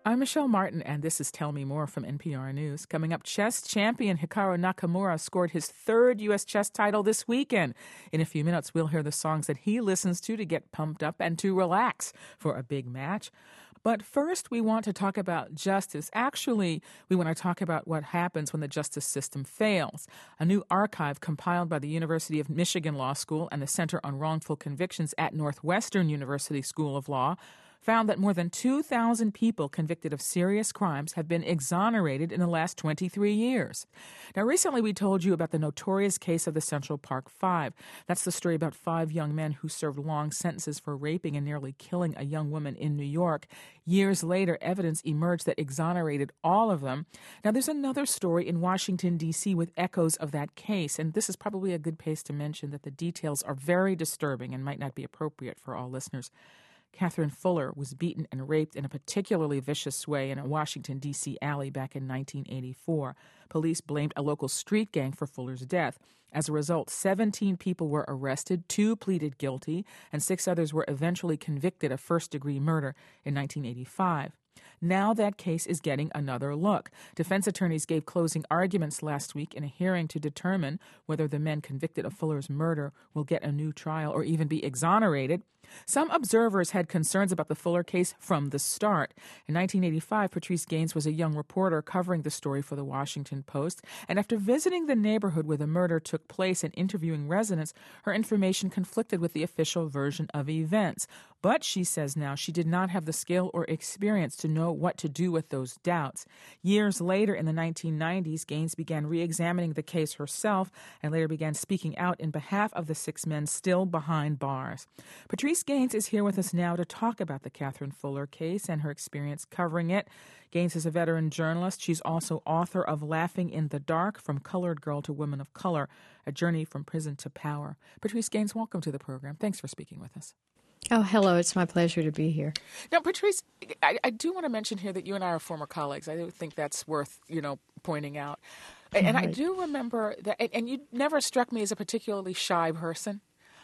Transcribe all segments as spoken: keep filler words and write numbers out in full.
I'm Michelle Martin, and this is Tell Me More from N P R News. Coming up, chess champion Hikaru Nakamura scored his third U S chess title this weekend. In a few minutes, we'll hear the songs that he listens to to get pumped up and to relax for a big match. But first, we want to talk about justice. Actually, we want to talk about what happens when the justice system fails. A new archive compiled by the University of Michigan Law School and the Center on Wrongful Convictions at Northwestern University School of Law found that more than two thousand people convicted of serious crimes have been exonerated in the last twenty-three years. Now, recently we told you about the notorious case of the Central Park Five. That's the story about five young men who served long sentences for raping and nearly killing a young woman in New York. Years later, evidence emerged that exonerated all of them. Now, there's another story in Washington, D C with echoes of that case, and this is probably a good place to mention that the details are very disturbing and might not be appropriate for all listeners. Catherine Fuller was beaten and raped in a particularly vicious way in a Washington, D C alley back in nineteen eighty-four. Police blamed a local street gang for Fuller's death. As a result, seventeen people were arrested, two pleaded guilty, and six others were eventually convicted of first-degree murder in nineteen eighty-five. Now that case is getting another look. Defense attorneys gave closing arguments last week in a hearing to determine whether the men convicted of Fuller's murder will get a new trial or even be exonerated. Some observers had concerns about the Fuller case from the start. In nineteen eighty-five, Patrice Gaines was a young reporter covering the story for the Washington Post, and after visiting the neighborhood where the murder took place and interviewing residents, her information conflicted with the official version of events. But she says now she did not have the skill or experience to know what to do with those doubts. Years later, in the nineteen nineties, Gaines began re-examining the case herself and later began speaking out in behalf of the six men still behind bars. Patrice Gaines is here with us now to talk about the Catherine Fuller case and her experience covering it. Gaines is a veteran journalist. She's also author of Laughing in the Dark, From Colored Girl to Woman of Color, A Journey from Prison to Power. Patrice Gaines, welcome to the program. Thanks for speaking with us. Oh, hello. It's my pleasure to be here. Now, Patrice, I, I do want to mention here that you and I are former colleagues. I do think that's worth, you know, pointing out. And, and I do remember that, and, and you never struck me as a particularly shy person.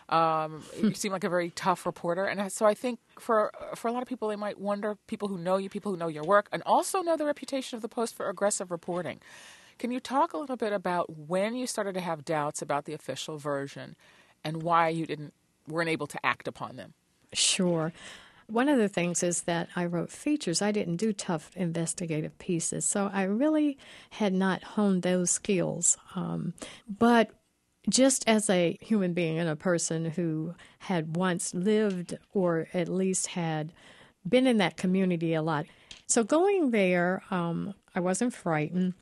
Um, you seem like a very tough reporter. And so I think for for a lot of people, they might wonder, people who know you, people who know your work, and also know the reputation of the Post for aggressive reporting. Can you talk a little bit about when you started to have doubts about the official version and why you didn't weren't able to act upon them? Sure. One of the things is that I wrote features. I didn't do tough investigative pieces, so I really had not honed those skills. Um, but just as a human being and a person who had once lived or at least had been in that community a lot. So going there, um, I wasn't frightened.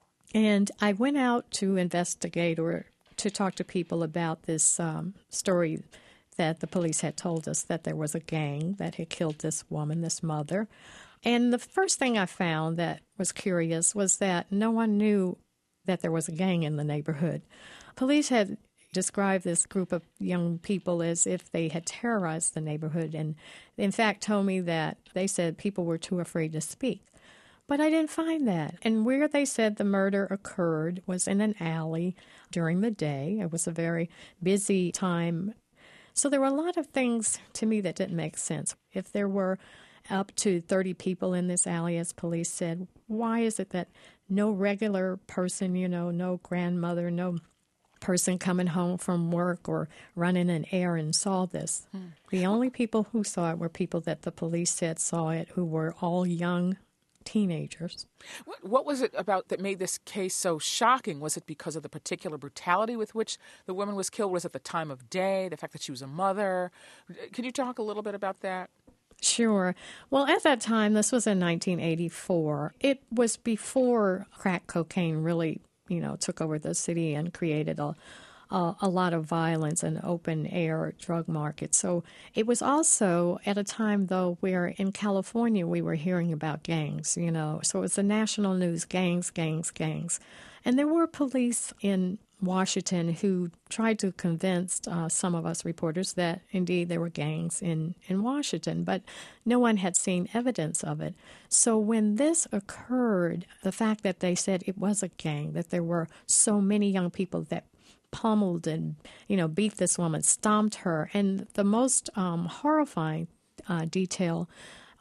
And I went out to investigate or to talk to people about this um, story that the police had told us that there was a gang that had killed this woman, this mother. And the first thing I found that was curious was that no one knew that there was a gang in the neighborhood. Police had described this group of young people as if they had terrorized the neighborhood and, in fact, told me that they said people were too afraid to speak. But I didn't find that. And where they said the murder occurred was in an alley during the day. It was a very busy time. So there were a lot of things to me that didn't make sense. If there were up to thirty people in this alley, as police said, why is it that no regular person, you know, no grandmother, no person coming home from work or running an errand saw this? Hmm. The only people who saw it were people that the police said saw it, who were all young teenagers. What, what was it about that made this case so shocking? Was it because of the particular brutality with which the woman was killed? Was it the time of day, the fact that she was a mother? Can you talk a little bit about that? Sure. Well, at that time, this was in nineteen eighty-four. It was before crack cocaine really, you know, took over the city and created a Uh, a lot of violence and open-air drug market. So it was also at a time, though, where in California we were hearing about gangs, you know. So it was the national news, gangs, gangs, gangs. And there were police in Washington who tried to convince uh, some of us reporters that, indeed, there were gangs in, in Washington, but no one had seen evidence of it. So when this occurred, the fact that they said it was a gang, that there were so many young people that pummeled and, you know, beat this woman, stomped her. And the most um, horrifying uh, detail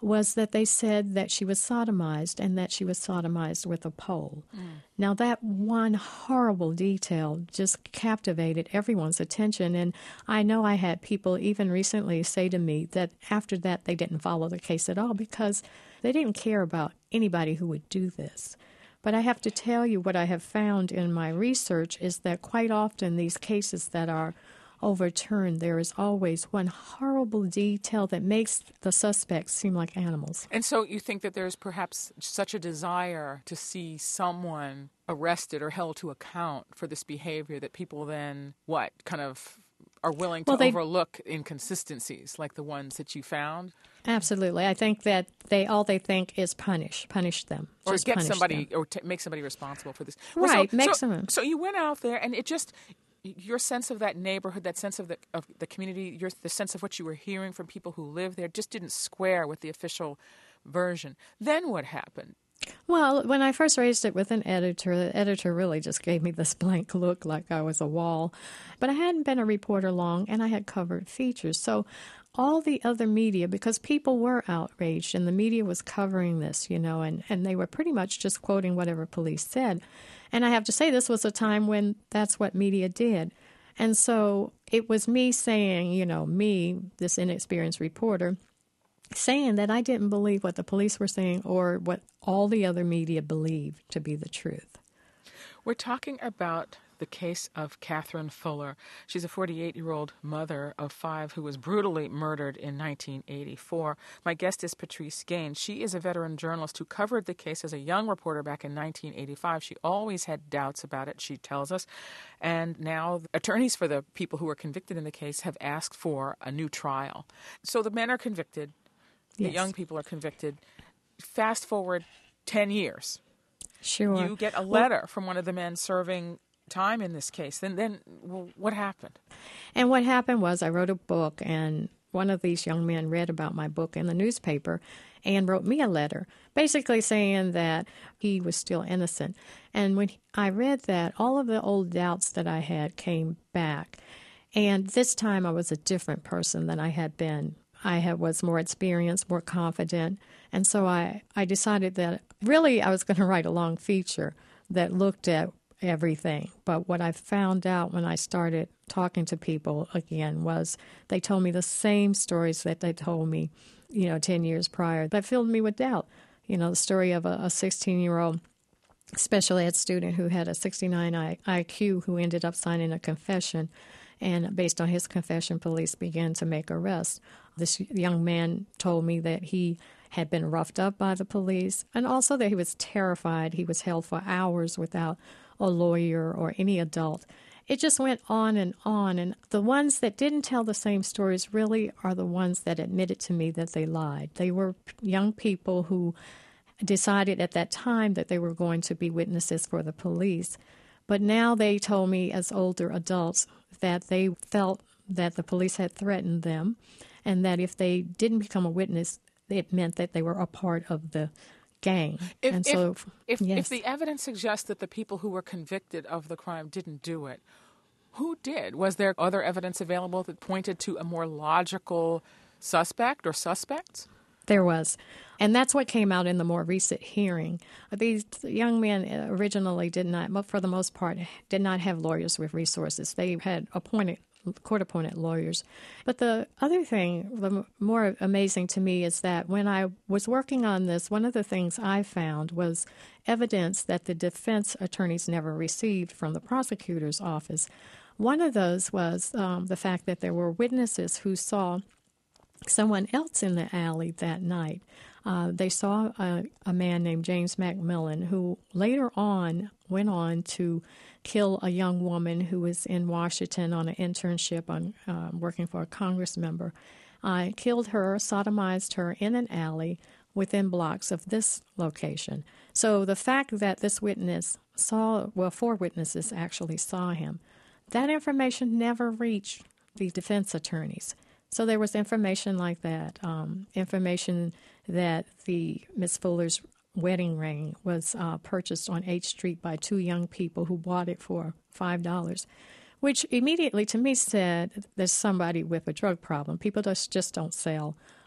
was that they said that she was sodomized and that she was sodomized with a pole. Mm. Now, that one horrible detail just captivated everyone's attention, and I know I had people even recently say to me that after that they didn't follow the case at all because they didn't care about anybody who would do this. But I have to tell you what I have found in my research is that quite often these cases that are overturned, there is always one horrible detail that makes the suspects seem like animals. And so you think that there's perhaps such a desire to see someone arrested or held to account for this behavior that people then, what, kind of are willing to well, they, overlook inconsistencies like the ones that you found? Absolutely. I think that they all they think is punish, punish them. Or just get punish somebody, them. or t- make somebody responsible for this. Well, right, so, make so, some. So you went out there and it just... Your sense of that neighborhood, that sense of the of the community, your, the sense of what you were hearing from people who live there just didn't square with the official version. Then what happened? Well, when I first raised it with an editor, the editor really just gave me this blank look like I was a wall. But I hadn't been a reporter long, and I had covered features. So all the other media, because people were outraged, and the media was covering this, you know, and, and they were pretty much just quoting whatever police said. And I have to say, this was a time when that's what media did. And so it was me saying, you know, me, this inexperienced reporter, saying that I didn't believe what the police were saying or what all the other media believed to be the truth. We're talking about the case of Catherine Fuller. She's a forty-eight-year-old mother of five who was brutally murdered in nineteen eighty-four. My guest is Patrice Gaines. She is a veteran journalist who covered the case as a young reporter back in nineteen eighty-five. She always had doubts about it, she tells us. And now attorneys for the people who were convicted in the case have asked for a new trial. So the men are convicted. Yes. The young people are convicted. Fast forward ten years. Sure. You get a letter well, from one of the men serving time in this case. Then, then well, what happened? And what happened was I wrote a book, and one of these young men read about my book in the newspaper and wrote me a letter, basically saying that he was still innocent. And when I read that, all of the old doubts that I had came back. And this time I was a different person than I had been. I had, was more experienced, more confident. And so I, I decided that really I was going to write a long feature that looked at everything. But what I found out when I started talking to people again was they told me the same stories that they told me, you know, ten years prior. That filled me with doubt. You know, the story of a sixteen-year-old special ed student who had a sixty-nine I Q who ended up signing a confession. And based on his confession, police began to make arrests. This young man told me that he had been roughed up by the police and also that he was terrified. He was held for hours without a lawyer or any adult. It just went on and on. And the ones that didn't tell the same stories really are the ones that admitted to me that they lied. They were young people who decided at that time that they were going to be witnesses for the police. But now they told me as older adults that they felt that the police had threatened them and that if they didn't become a witness, it meant that they were a part of the gang. If, and so, if, if, yes. if the evidence suggests that the people who were convicted of the crime didn't do it, who did? Was there other evidence available that pointed to a more logical suspect or suspects? There was. And that's what came out in the more recent hearing. These young men originally did not, but for the most part, did not have lawyers with resources. They had appointed, court-appointed lawyers. But the other thing, the more amazing to me, is that when I was working on this, one of the things I found was evidence that the defense attorneys never received from the prosecutor's office. One of those was um, the fact that there were witnesses who saw someone else in the alley that night. Uh, they saw a, a man named James McMillan who later on went on to kill a young woman who was in Washington on an internship on uh, working for a Congress member. Uh, killed her, sodomized her in an alley within blocks of this location. So the fact that this witness saw, well, four witnesses actually saw him, that information never reached the defense attorneys. So there was information like that, um, information that the Miss Fuller's wedding ring was uh, purchased on eighth Street by two young people who bought it for five dollars, which immediately to me said there's somebody with a drug problem. People just, just don't sell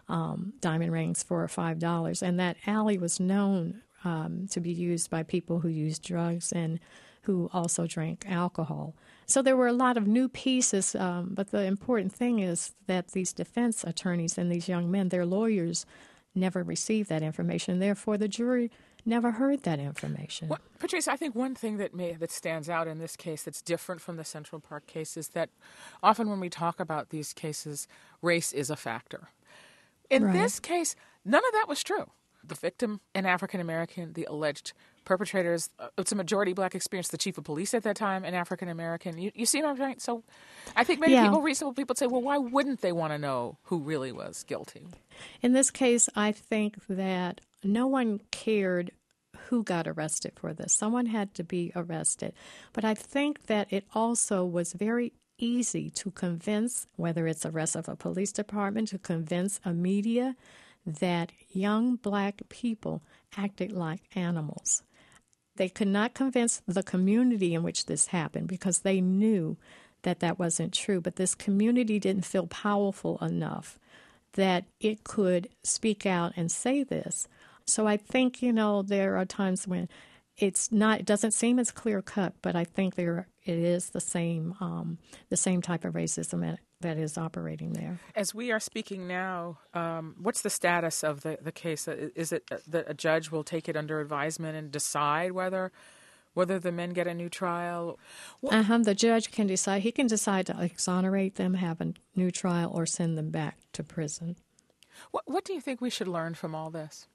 um, diamond rings for five dollars. And that alley was known um, to be used by people who used drugs and who also drank alcohol. So there were a lot of new pieces, um, but the important thing is that these defense attorneys and these young men, their lawyers, never received that information. Therefore, the jury never heard that information. Well, Patrice, I think one thing that may that stands out in this case that's different from the Central Park case is that often when we talk about these cases, race is a factor. In Right. this case, none of that was true. The victim, an African American, the alleged perpetrators, uh, it's a majority black experience. The chief of police at that time, an African American. You, you see what I'm saying? So I think many Yeah. people, reasonable people, say, well, why wouldn't they want to know who really was guilty? In this case, I think that no one cared who got arrested for this. Someone had to be arrested. But I think that it also was very easy to convince, whether it's the rest of a police department, to convince a media that young black people acted like animals. They could not convince the community in which this happened because they knew that that wasn't true. But this community didn't feel powerful enough that it could speak out and say this. So I think, you know, there are times when it's not, it doesn't seem as clear cut, but I think there it is the same, um, the same type of racism that, that is operating there. As we are speaking now, um, what's the status of the, the case? Is it that a judge will take it under advisement and decide whether whether the men get a new trial? What, Uh-huh. The judge can decide. He can decide to exonerate them, have a new trial, or send them back to prison. what, what do you think we should learn from all this?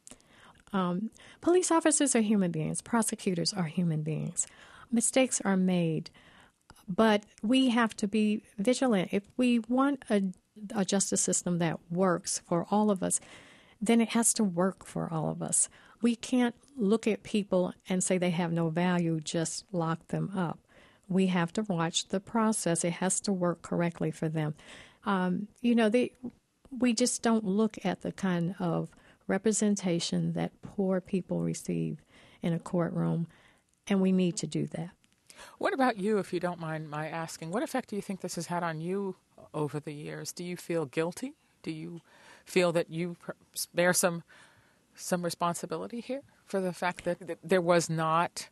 Um, police officers are human beings. Prosecutors are human beings. Mistakes are made, but we have to be vigilant. If we want a, a justice system that works for all of us, then it has to work for all of us. We can't look at people and say they have no value, just lock them up. We have to watch the process. It has to work correctly for them. Um, you know, they, we just don't look at the kind of representation that poor people receive in a courtroom, and we need to do that. What about you, if you don't mind my asking? What effect do you think this has had on you over the years? Do you feel guilty? Do you feel that you bear some some responsibility here for the fact that, that there was not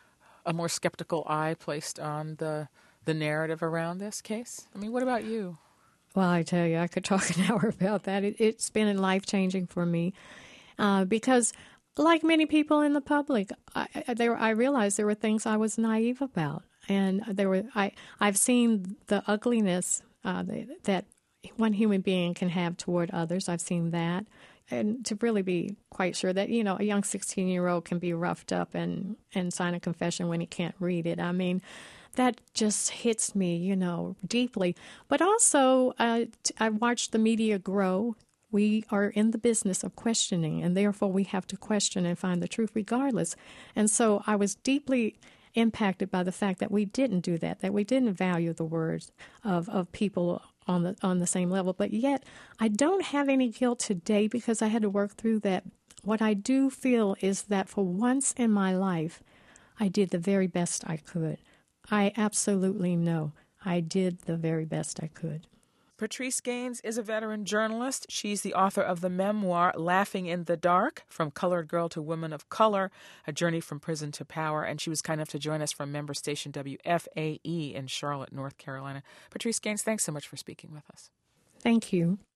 a more skeptical eye placed on the the narrative around this case? I mean, what about you? Well, I tell you, I could talk an hour about that. It, it's been life-changing for me uh, because, like many people in the public, I, I, there, I realized there were things I was naive about. And there were I, I've seen the ugliness uh, that one human being can have toward others. I've seen that. And to really be quite sure that, you know, a young sixteen-year-old can be roughed up and, and sign a confession when he can't read it. I mean, that just hits me, you know, deeply. But also, uh, I watched the media grow. We are in the business of questioning, and therefore we have to question and find the truth regardless. And so I was deeply impacted by the fact that we didn't do that, that we didn't value the words of, of people on the on the same level. But yet, I don't have any guilt today because I had to work through that. What I do feel is that for once in my life, I did the very best I could. I absolutely know I did the very best I could. Patrice Gaines is a veteran journalist. She's the author of the memoir, Laughing in the Dark, From Colored Girl to Woman of Color, A Journey from Prison to Power. And she was kind enough to join us from member station W F A E in Charlotte, North Carolina. Patrice Gaines, thanks so much for speaking with us. Thank you.